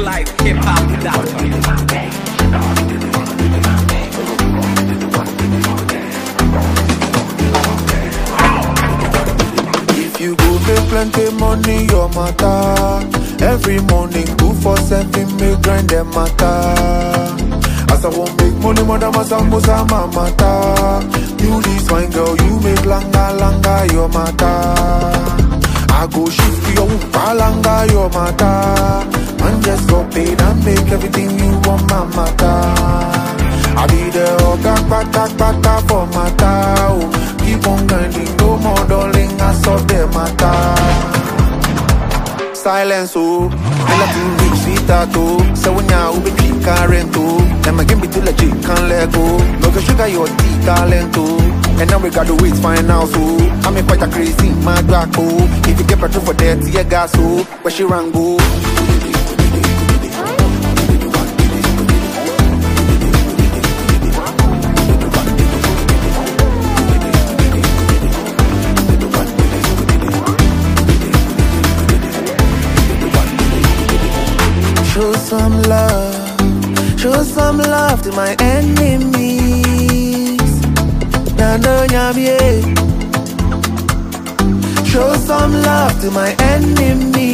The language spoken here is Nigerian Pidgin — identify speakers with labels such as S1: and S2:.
S1: life, hip hop production.
S2: If you go make plenty money, your matter. Every morning, 247, make grind them matter. As I won't make money, mother, my son, my matter. You this fine girl, you make langa, your matter. I go shift your palanga, your matter. And just go paid and make everything you want, my matter. I be the back for matter. Oh, keep on grinding, no more darling, I saw the matter. Silence, oh, I like to reach sweet tattoo. So when you be clean current, oh, then my game be too legit, can't let go. No go sugar your tea talent, oh. And now we got the weight fine now, so I'm a quite a crazy mad black, oh. If you get petrol for that, tear gas, oh, where she run go. Show some love to my enemies. Nano nyamie. Show some love to my enemies.